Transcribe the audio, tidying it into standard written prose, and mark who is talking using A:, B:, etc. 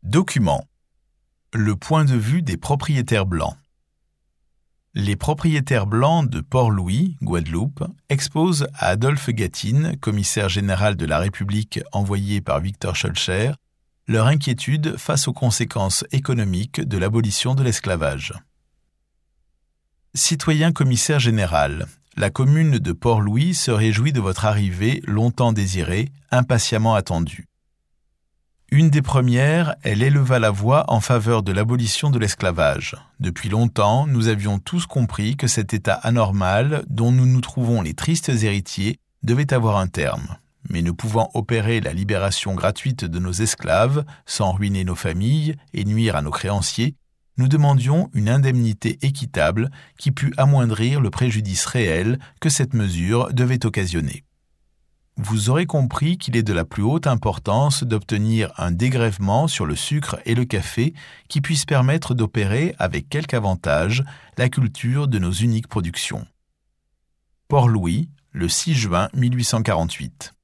A: Document. Le point de vue des propriétaires blancs. Les propriétaires blancs de Port-Louis, Guadeloupe, exposent à Adolphe Gatine, commissaire général de la République envoyé par Victor Schœlcher, leur inquiétude face aux conséquences économiques de l'abolition de l'esclavage. Citoyen commissaire général, la commune de Port-Louis se réjouit de votre arrivée longtemps désirée, impatiemment attendue. Une des premières, elle éleva la voix en faveur de l'abolition de l'esclavage. Depuis longtemps, nous avions tous compris que cet état anormal, dont nous nous trouvons les tristes héritiers, devait avoir un terme. Mais ne pouvant opérer la libération gratuite de nos esclaves, sans ruiner nos familles et nuire à nos créanciers, nous demandions une indemnité équitable qui pût amoindrir le préjudice réel que cette mesure devait occasionner. Vous aurez compris qu'il est de la plus haute importance d'obtenir un dégrèvement sur le sucre et le café qui puisse permettre d'opérer avec quelque avantage la culture de nos uniques productions. Port-Louis, le 6 juin 1848.